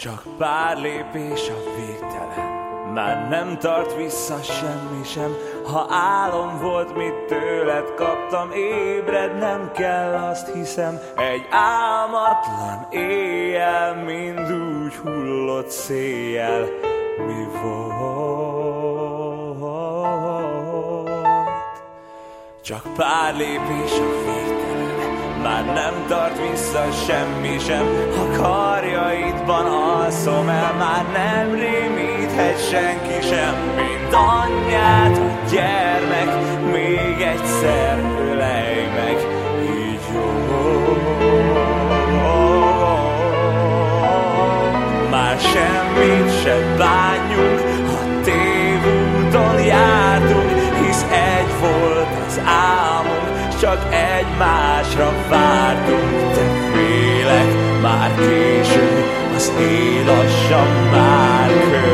Csak pár lépés a végtelen, már nem tart vissza semmi sem. Ha álom volt, mit tőled kaptam, ébred nem kell, azt hiszem. Egy álmatlan éjjel, mind úgy hullott széjjel. Mi volt? Csak pár lépés a végtelen, már nem tart vissza semmi sem. Ha karjaidban alszom el, már nem rémíthet senki sem. Mint anyját a gyermek, még egyszer ölej meg, így jó. Már semmit se bánjunk, ha tévúton jártunk, hisz egy volt az álmunk, csak egymásra vártunk. De félek, már késő, az éj lassan már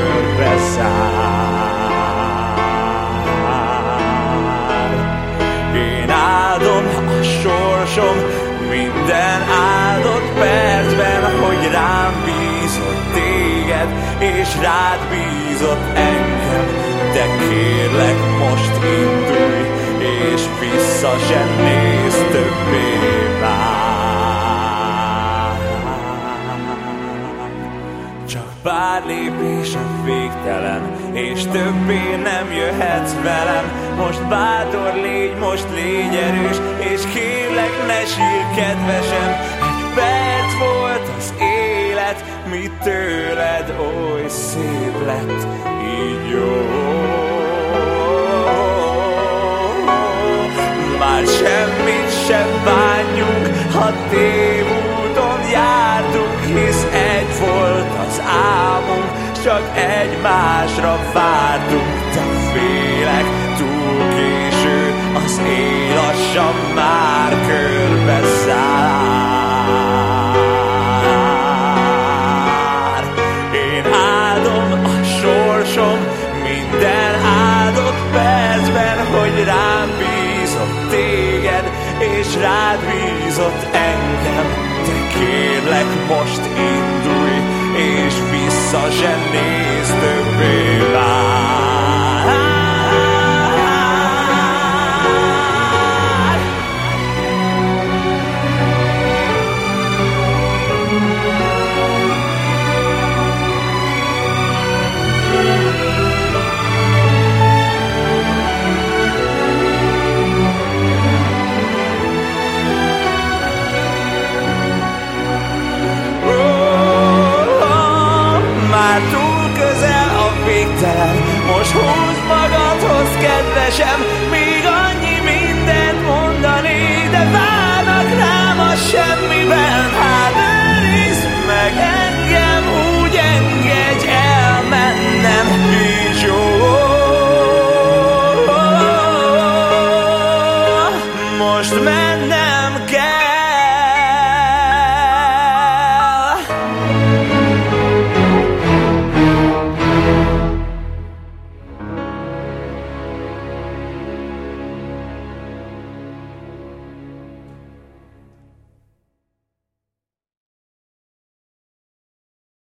körbeszár. Én áldom a sorsom minden áldott percben, hogy rám bízott téged, és rád bízott engem. De kérlek, most indulj, és vissza se nézz többé már. Csak pár lépés a végtelen, és többé nem jöhetsz velem. Most bátor légy, most légy erős, és kérlek, ne sírj, kedvesem. Egy perc volt az élet, mi tőled oly szép lett, így jó. Már semmit se bánjunk, ha tévúton jártunk, hisz egy volt az álmunk, csak egymásra vártunk. De félek, túl késő, az éj lassan már körbeszár. Én áldom a sorsom minden áldott percben, hogy rám bízott téged, és rád bízott engem. De kérlek, most indulj, és vissza se nézz többé már. Most húzd magadhoz, kedvesem, még annyi mindent mondani, de várnak rám a semmiben.